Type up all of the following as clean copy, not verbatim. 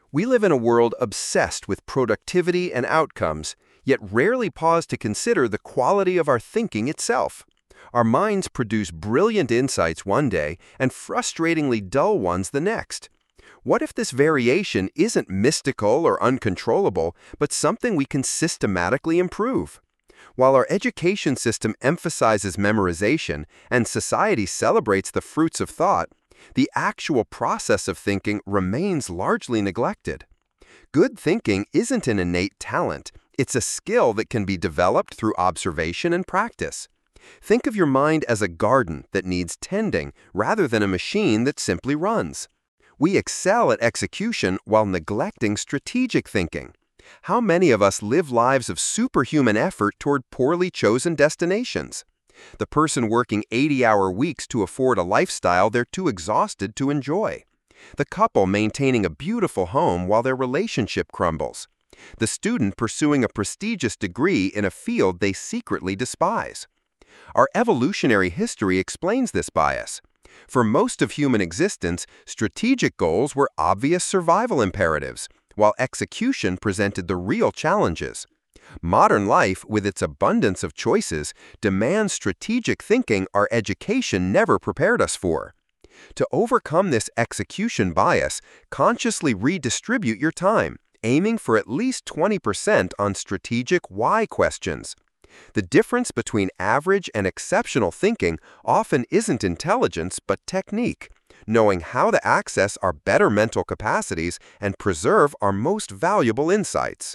We live in a world obsessed with productivity and outcomes, yet rarely pause to consider the quality of our thinking itself. Our minds produce brilliant insights one day and frustratingly dull ones the next. What if this variation isn't mystical or uncontrollable, but something we can systematically improve? While our education system emphasizes memorization and society celebrates the fruits of thought, the actual process of thinking remains largely neglected. Good thinking isn't an innate talent, it's a skill that can be developed through observation and practice. Think of your mind as a garden that needs tending rather than a machine that simply runs. We excel at execution while neglecting strategic thinking. How many of us live lives of superhuman effort toward poorly chosen destinations? The person working 80-hour weeks to afford a lifestyle they're too exhausted to enjoy. The couple maintaining a beautiful home while their relationship crumbles. The student pursuing a prestigious degree in a field they secretly despise. Our evolutionary history explains this bias. For most of human existence, strategic goals were obvious survival imperatives, while execution presented the real challenges. Modern life, with its abundance of choices, demands strategic thinking our education never prepared us for. To overcome this execution bias, consciously redistribute your time, aiming for at least 20% on strategic why questions. The difference between average and exceptional thinking often isn't intelligence but technique, knowing how to access our better mental capacities and preserve our most valuable insights.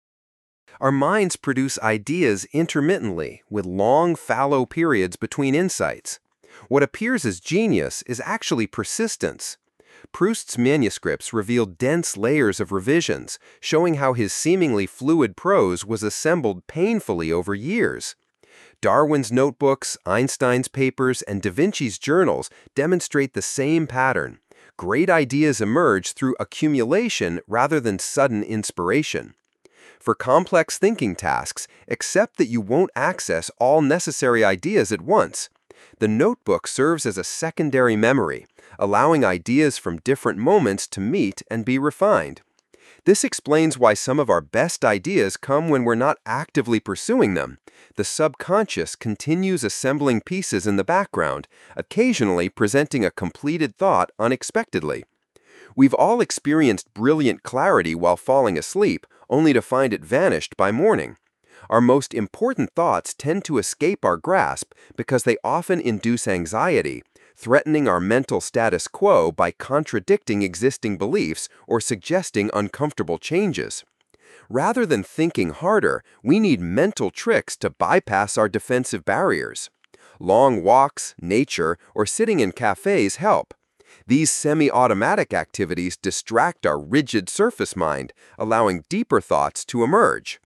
Our minds produce ideas intermittently, with long, fallow periods between insights. What appears as genius is actually persistence. Proust's manuscripts reveal dense layers of revisions, showing how his seemingly fluid prose was assembled painfully over years. Darwin's notebooks, Einstein's papers, and Da Vinci's journals demonstrate the same pattern. Great ideas emerge through accumulation rather than sudden inspiration. For complex thinking tasks, accept that you won't access all necessary ideas at once. The notebook serves as a secondary memory, allowing ideas from different moments to meet and be refined. This explains why some of our best ideas come when we're not actively pursuing them. The subconscious continues assembling pieces in the background, occasionally presenting a completed thought unexpectedly. We've all experienced brilliant clarity while falling asleep, only to find it vanished by morning. Our most important thoughts tend to escape our grasp because they often induce anxiety, threatening our mental status quo by contradicting existing beliefs or suggesting uncomfortable changes. Rather than thinking harder, we need mental tricks to bypass our defensive barriers. Long walks, nature, or sitting in cafes help. These semi-automatic activities distract our rigid surface mind, allowing deeper thoughts to emerge.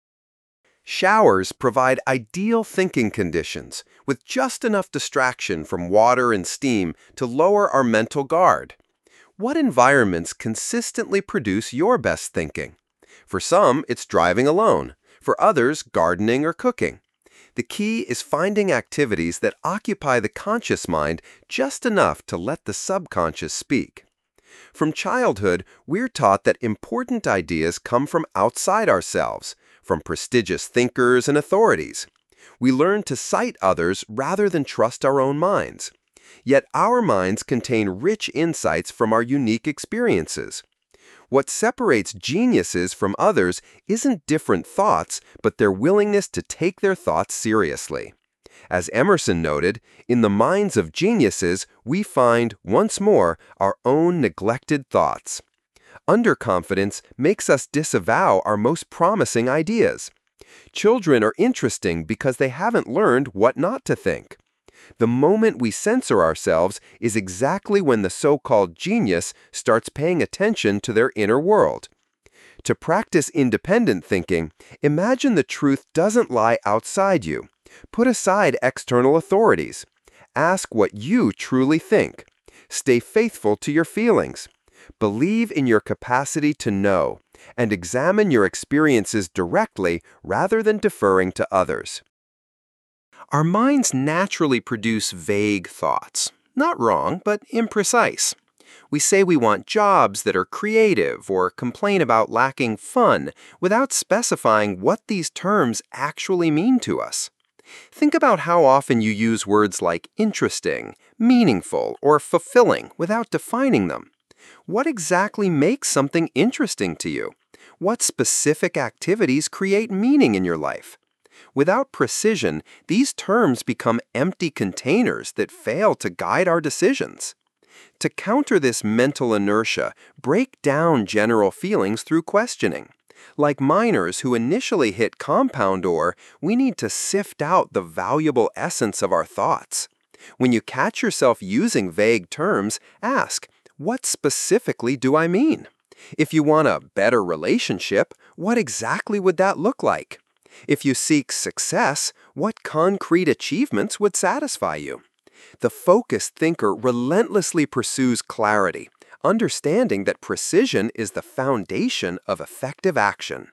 Showers provide ideal thinking conditions, with just enough distraction from water and steam to lower our mental guard. What environments consistently produce your best thinking? For some, it's driving alone. For others, gardening or cooking. The key is finding activities that occupy the conscious mind just enough to let the subconscious speak. From childhood, we're taught that important ideas come from outside ourselves, from prestigious thinkers and authorities. We learn to cite others rather than trust our own minds. Yet our minds contain rich insights from our unique experiences. What separates geniuses from others isn't different thoughts, but their willingness to take their thoughts seriously. As Emerson noted, in the minds of geniuses, we find, once more, our own neglected thoughts. Underconfidence makes us disavow our most promising ideas. Children are interesting because they haven't learned what not to think. The moment we censor ourselves is exactly when the so-called genius starts paying attention to their inner world. To practice independent thinking, imagine the truth doesn't lie outside you. Put aside external authorities. Ask what you truly think. Stay faithful to your feelings. Believe in your capacity to know, and examine your experiences directly rather than deferring to others. Our minds naturally produce vague thoughts. Not wrong, but imprecise. We say we want jobs that are creative or complain about lacking fun without specifying what these terms actually mean to us. Think about how often you use words like interesting, meaningful, or fulfilling without defining them. What exactly makes something interesting to you? What specific activities create meaning in your life? Without precision, these terms become empty containers that fail to guide our decisions. To counter this mental inertia, break down general feelings through questioning. Like miners who initially hit compound ore, we need to sift out the valuable essence of our thoughts. When you catch yourself using vague terms, ask, what specifically do I mean? If you want a better relationship, what exactly would that look like? If you seek success, what concrete achievements would satisfy you? The focused thinker relentlessly pursues clarity, understanding that precision is the foundation of effective action.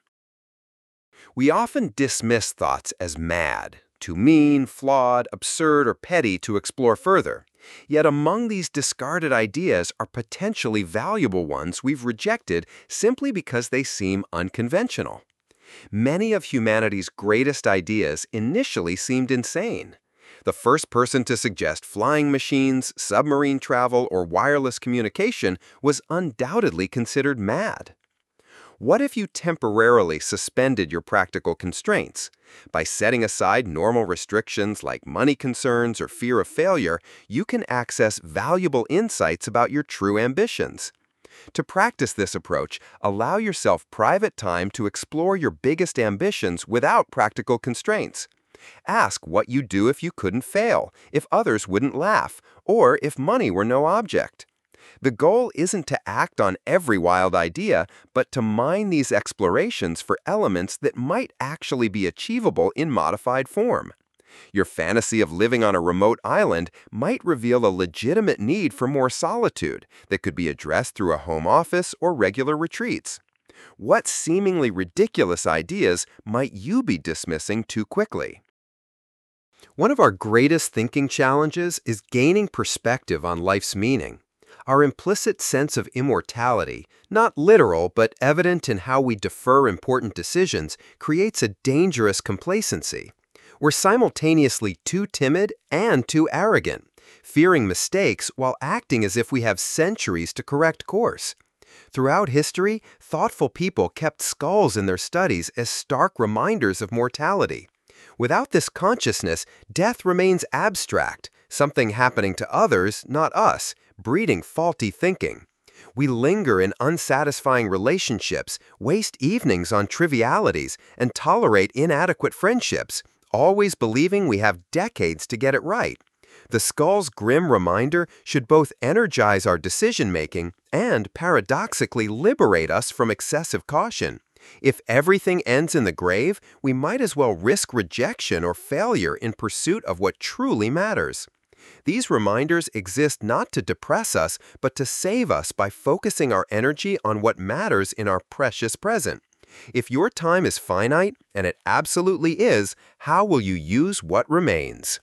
We often dismiss thoughts as mad, too mean, flawed, absurd, or petty to explore further. Yet among these discarded ideas are potentially valuable ones we've rejected simply because they seem unconventional. Many of humanity's greatest ideas initially seemed insane. The first person to suggest flying machines, submarine travel, or wireless communication was undoubtedly considered mad. What if you temporarily suspended your practical constraints? By setting aside normal restrictions like money concerns or fear of failure, you can access valuable insights about your true ambitions. To practice this approach, allow yourself private time to explore your biggest ambitions without practical constraints. Ask what you'd do if you couldn't fail, if others wouldn't laugh, or if money were no object. The goal isn't to act on every wild idea, but to mine these explorations for elements that might actually be achievable in modified form. Your fantasy of living on a remote island might reveal a legitimate need for more solitude that could be addressed through a home office or regular retreats. What seemingly ridiculous ideas might you be dismissing too quickly? One of our greatest thinking challenges is gaining perspective on life's meaning. Our implicit sense of immortality, not literal but evident in how we defer important decisions, creates a dangerous complacency. We're simultaneously too timid and too arrogant, fearing mistakes while acting as if we have centuries to correct course. Throughout history, thoughtful people kept skulls in their studies as stark reminders of mortality. Without this consciousness, death remains abstract, something happening to others, not us, breeding faulty thinking. We linger in unsatisfying relationships, waste evenings on trivialities, and tolerate inadequate friendships, always believing we have decades to get it right. The skull's grim reminder should both energize our decision-making and paradoxically liberate us from excessive caution. If everything ends in the grave, we might as well risk rejection or failure in pursuit of what truly matters. These reminders exist not to depress us, but to save us by focusing our energy on what matters in our precious present. If your time is finite, and it absolutely is, how will you use what remains?